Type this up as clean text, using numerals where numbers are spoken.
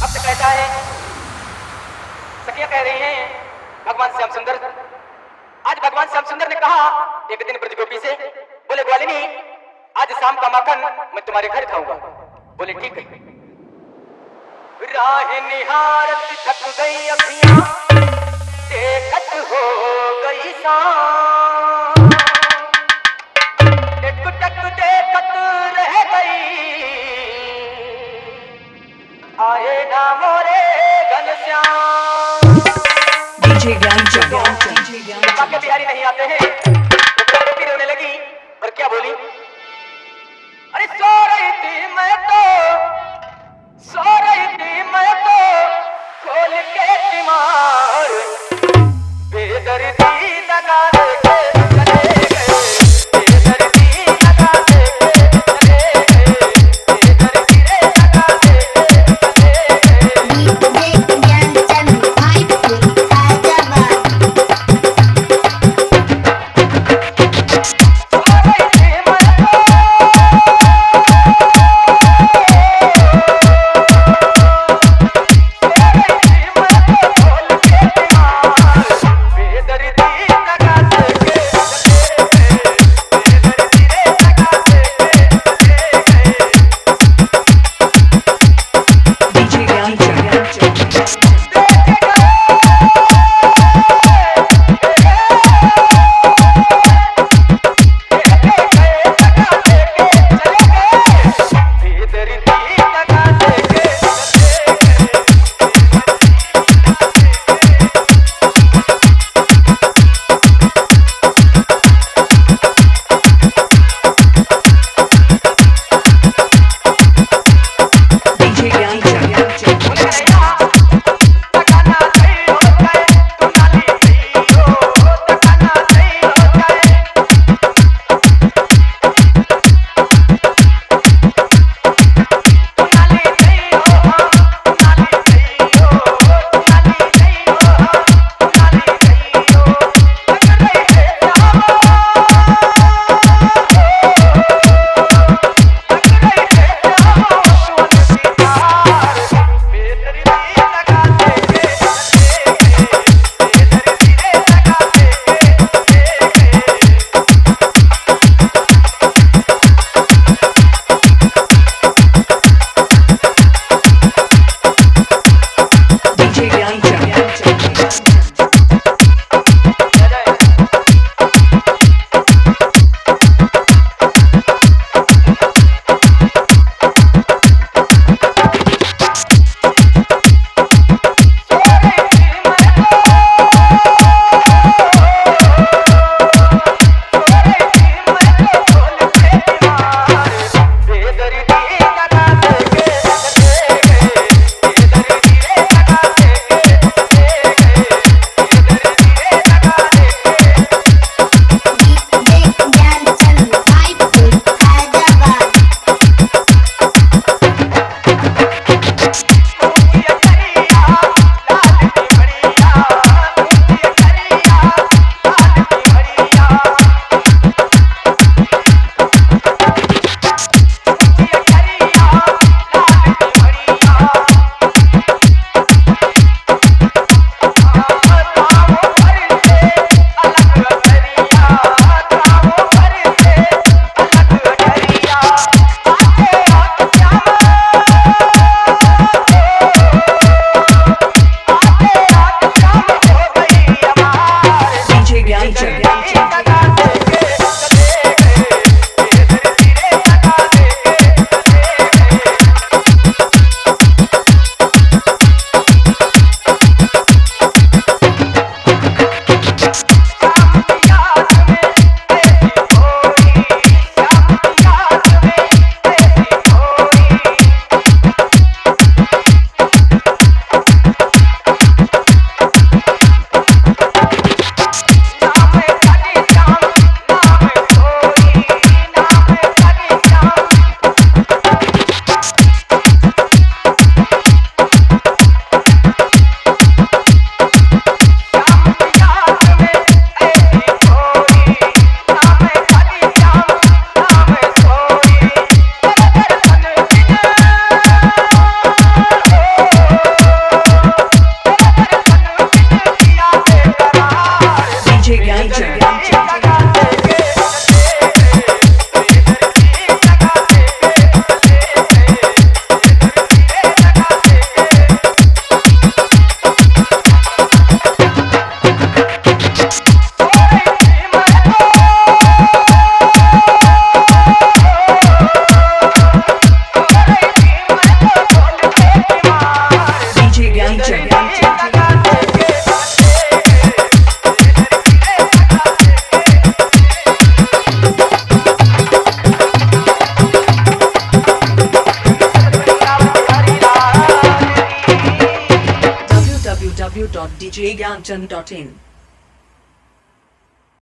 भक्त कहता है, सखियां कह रही हैं भगवान श्याम सुंदर, आज भगवान श्याम सुंदर ने कहा एक दिन ब्रजगोपी से, बोले ग्वालिनी आज शाम का माखन मैं तुम्हारे घर खाऊंगा। बोले ठीक है। राह निहारत थक गई अखियां, देखत हो गई शाम, एक टक देखत रह गई, आए ना मोरे घनश्याम। डीजे ज्ञान बाकी बिहारी नहीं आते हैं तो गोपी रोने लगी और क्या बोली, अरे सो रही थी मैं तो, सो रही थी मैं तो खोल के तीमार, बेदर्दी लगा के चले गए, बेदर्दी लगा के चले गए, बेदर्दी रे लगा के चले गए। djgyanchand.in